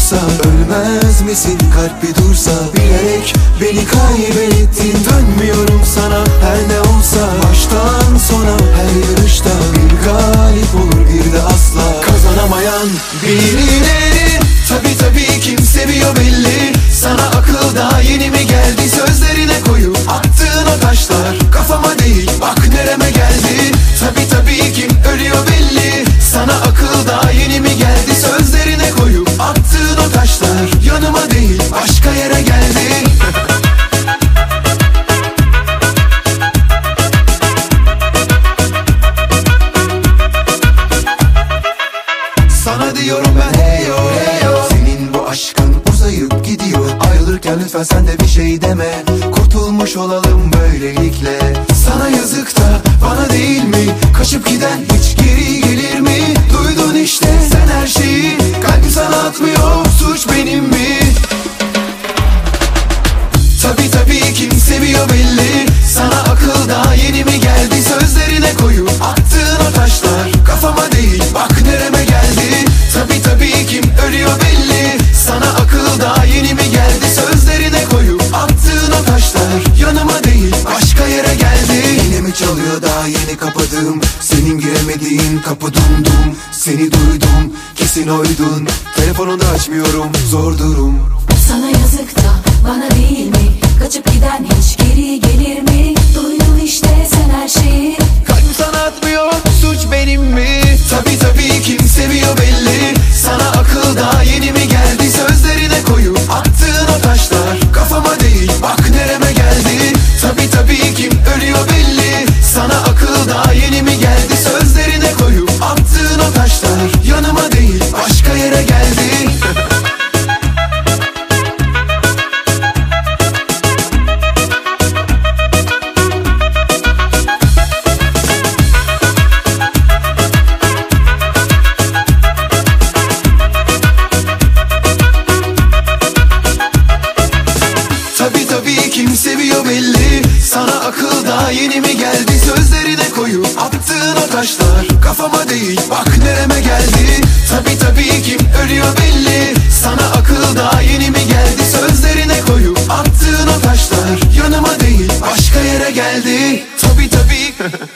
olursa, ölmez misin kalp bir dursa? Bilerek beni kaybettin, dönmüyorum sana her ne olsa. Baştan sona her yarışta bir galip olur bir de asla kazanamayan birileri. Tabii kim seviyor belli. Sana akıl daha yeni mi geldi? Sözlerine koyup attığın o taşlar kafama değil bak nereme geldi. Tabii kim ölüyor belli. Sana akıl daha yeni mi geldi? Sözlerine koyup attığın o taşlar yanıma değil başka yere geldi. Sana diyorum ben heyo heyo, senin bu aşkın uzayıp gidiyor. Ayrılırken lütfen sen de bir şey deme, kurtulmuş olalım böylelikle. Sana yazık da bana değil mi? Kaçıp giden hiç geri gelir mi? Duydun işte sen her şeyi, kalbim sana atmıyor, suç benim mi? Tabii kim seviyor belli. Sana akıl daha yeni mi geldi? Sözlerine koyup attığın o taşlar kafama değil bak nereme geldi. Tabii kim ölüyor belli. Sana akıl daha yeni mi geldi? Sözlerine koyup attığın o taşlar yanıma değil başka yere geldi. Yine mi çalıyor daha yeni kapadığım, senin giremediğin kapı dumdum. Seni duydum kesin oydun, telefonunu da açmıyorum zor durum. Sana yazık da bana değil mi? Kaçıp giden hiç geri gelir mi? Duydun işte sen her şeyi, kalbim sana atmıyor, suç benim mi? Tabii kim seviyor belli. Sana akıl daha yeni mi geldi? Sözlerine koyup attığın o taşlar kafama değil bak nereme geldi. Tabii kim ölüyor belli. Sana akıl daha yeni mi geldi? Sözlerine koyup attığın o taşlar yanıma değil başka yere geldi. Tabii kim seviyor belli. Sana akıl daha yeni mi geldi? Sözlerine koyup attığın o taşlar kafama değil bak nereme geldi. Tabii kim ölüyor belli. Sana akıl daha yeni mi geldi? Sözlerine koyup attığın o taşlar yanıma değil başka yere geldi. Tabii